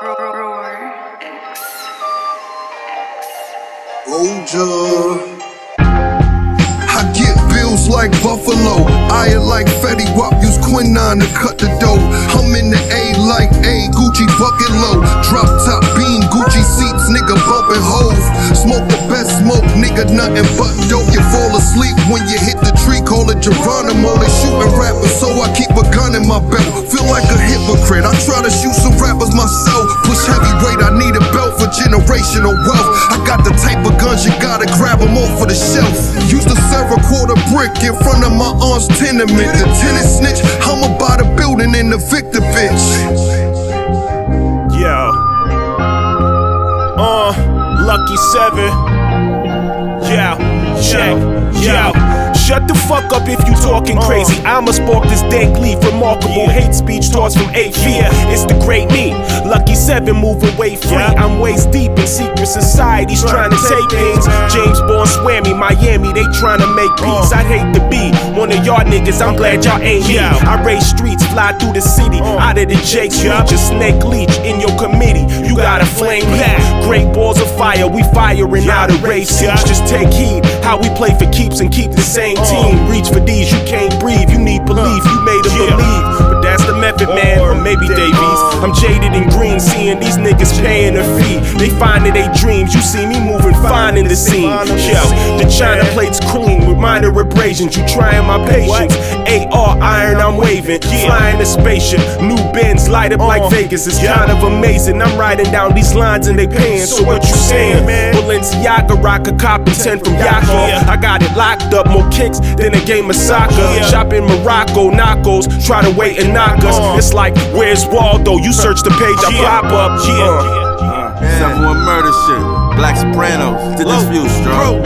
Roja. I get bills like Buffalo. I like Fetty Wap, use quinine to cut the dough. I'm in the A like A, Gucci bucket low. Drop top beam, Gucci seats, nigga bumping hoes. Smoke the best smoke, nigga nothing but dope. You fall asleep when you hit the tree, call it Geronimo. They shooting rappers, so I keep a gun in my belt. Feel like a hypocrite, I try to shoot some rappers myself. Push heavyweight, I need a belt for generational wealth. I got the type of guns you gotta grab them off of the shelf. Used to serve a quarter brick in front of my aunt's tenement. The tenant snitch, I'ma buy the building in the Victor bitch. Yo, Lucky 7. Yo, check, yo. Shut the fuck up if you talking crazy. I'ma spark this dank leaf. Remarkable hate speech tossed from 8 feet. It's the great me. Lucky 7, move away free. I'm waist deep in secret societies trying to take pains. James Bond swear me, Miami, they trying to make peace. I'd hate to be one of y'all niggas, I'm glad y'all ain't me. I race streets, fly through the city, out of the J Street, just snake leech in your committee. You got a flame heat, great balls of fire, we firing out of race seats. Just take heed, how we play for keeps and keep the same team. Reach for these, you can't breathe, you need belief, you made them believe. But that's the method, man, or maybe Davies. I'm jaded and green, seeing these niggas paying a fee. They find it they dreams, you see me moving fine in the scene. Yo, the China plate's clean with minor abrasions. You trying my patience, AR iron I'm waving. Flying a spaceship, new Benz light up like Vegas. It's kind of amazing, I'm riding down these lines and they paying. So what you saying? Balenciaga rock a cop and 10 from Yako. I got it locked up, more kicks than a game of soccer. Shop in Morocco, knockos, try to wait and knock us. It's like, where's Waldo? You search the page, I pop up. 7-1 murder shit, Black Sopranos, to this view, strong.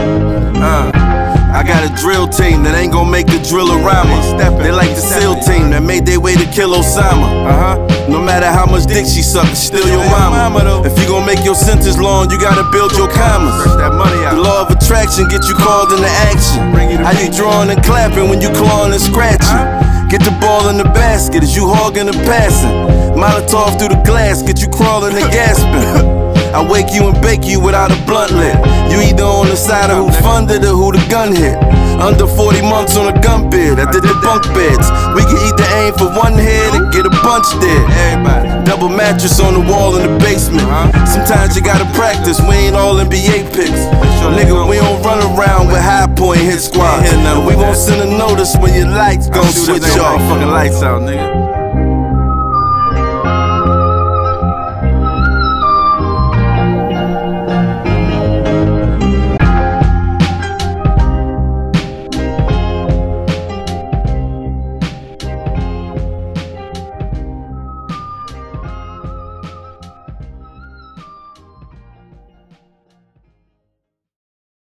I got a drill team that ain't gon' make the driller rhymer. They like the SEAL team that made their way to kill Osama. No matter how much dick she suck, it's still your mama. If you gon' make your sentence long, you gotta build your commas. The law of attraction get you called into action. How you drawing and clapping when you clawing and scratching? Get the ball in the basket as you hogging and passing. Molotov through the glass, get you crawling and gasping. I wake you and bake you without a blunt lit. You either on the side of who funded or who the gun hit. Under 40 months on a gun bid, I did the bunk beds. We can either aim for one head or get a bunch dead. Everybody. Double mattress on the wall in the basement. Sometimes you gotta practice, we ain't all NBA picks. Nigga, we don't run around with high point hit squads. We won't send a notice when your lights gon' switch off. Fucking lights out, nigga.